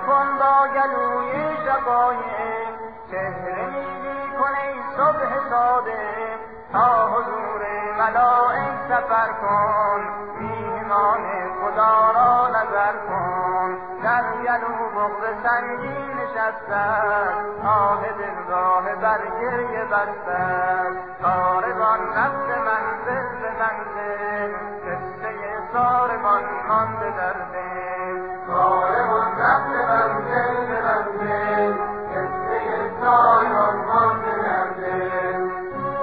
کن با گلوی شقایق، چهره نیلی کن ای صبح صادق، تا حضور ملائک سفر کن، میهمان خدا را نظر کن. در گلو بغض سنگین نشستند، آه دلگاه بر گریه بستند. کاروان رفت منزل به منزل، قصه ساربان مانده در دل. کاروان رفت منزل به منزل، قصه ساربان مانده در دل.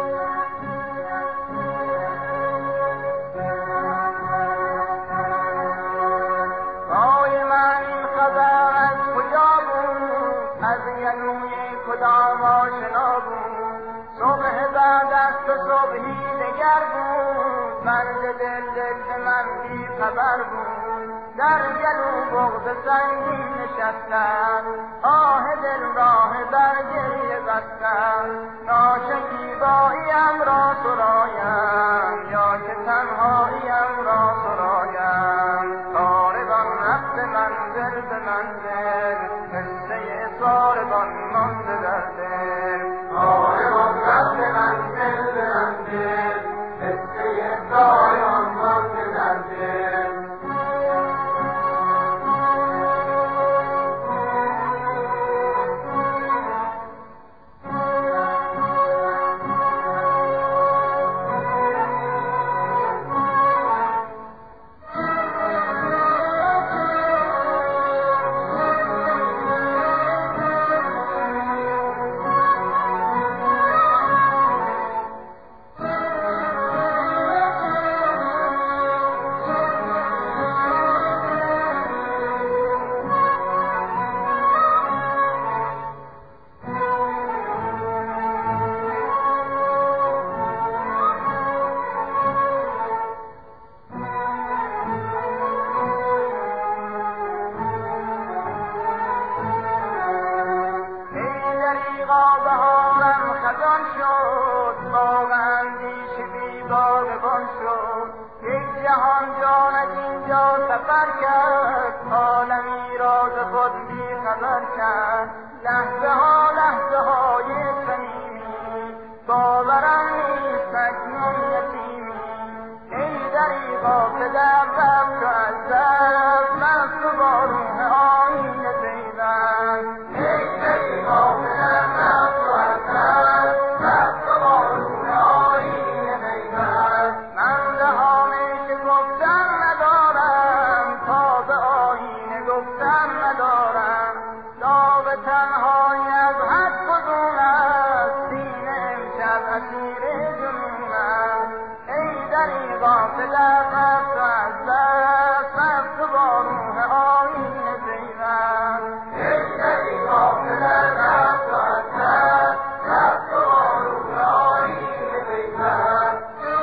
کدام آشنا بود، صبح بعد از تو صبحی دگر بود، مرد دل به من بی خبر بود. در گلو بغض سنگین نشستم، آه دل راه بر گریه بستم. ناشکیباییم را سرایم، یا که تنهاییم را سرایم. کاروان رفت منزل به منزل، قصه ساربان مانده در دل. کاروان رفت منزل به منزل، قصه ساربان مانده در دل. لحظه های صمیمی، باورم نیست اکنون یتیمی. ای دریغا پدر رفت و از دست، مست و با روح آیینه پیوند. ای دریغا پدر رفت و از دست، مست و با روح آیینه پیوند. من دهانی که گفتن ندارم، تا به آیینه گفتن ندارم. به تنهایی از حد فزون است، سینه امشب اسیر جنون است. ای دریغا پدر رفت و از دست، رفت و با روح آیینه پیوند. ای دریغا پدر رفت و از دست، رفت و با روح آیینه پیوند.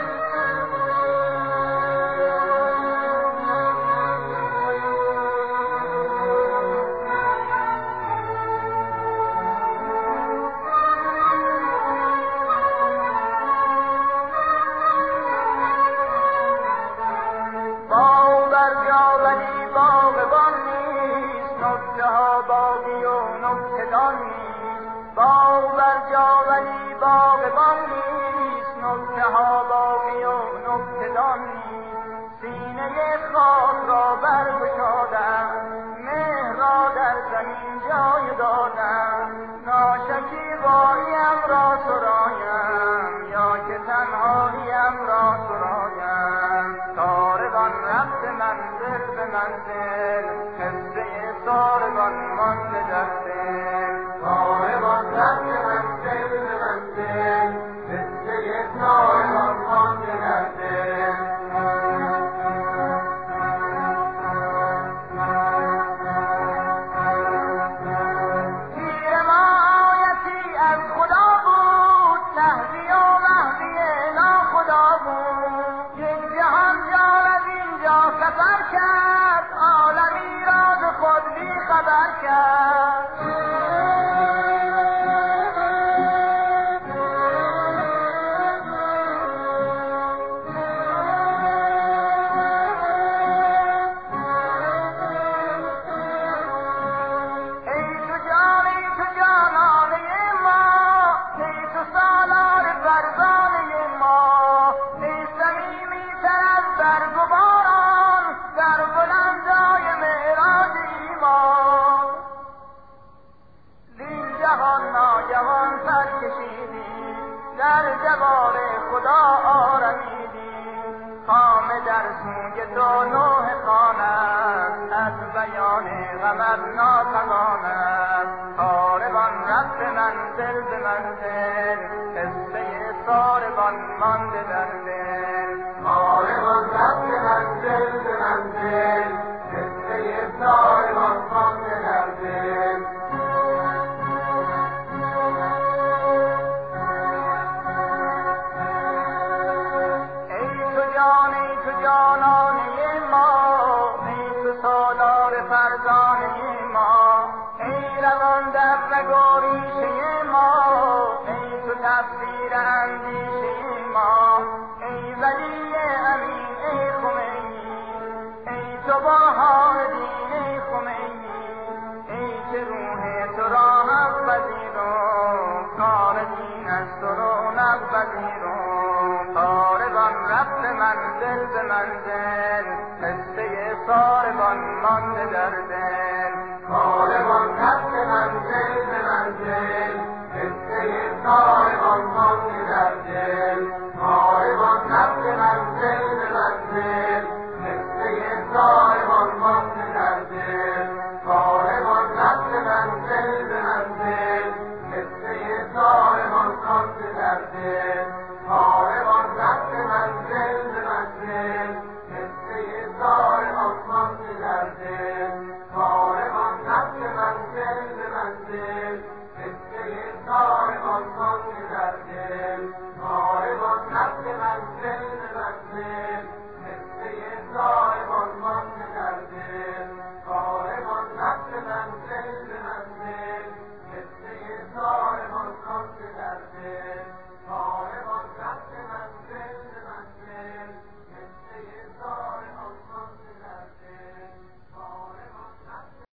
سینه خاک را برگشادم، مهر را در زمین جای دادم. ناشکیباییم را سرایم، یا که تنهاییم را سرایم. کاروان رفت منزل به منزل، قصه ساربان مانده در دل. کاروان رفت منزل به منزل، قصه ساربان مانده در دل. عالمی را به خود بی خبر کرد. غمت ناتوانم کاروان رفت منزل به منزل قصه ساربان مانده در دل کاروان رفت منزل به منزل قصه ساربان مانده در دل جانانه ما ای تو سالار فرزانه ما ای روان در نگاریشه ما ای تو تفسیر اندیشه ما ای ولی امین ای خمینی ای تو بهار دین ای خمینی ای که روح تو را حق پذیرم کار دین از تو رونق پذیرم کاروان رفت منزل به منزل قصه ساربان مانده در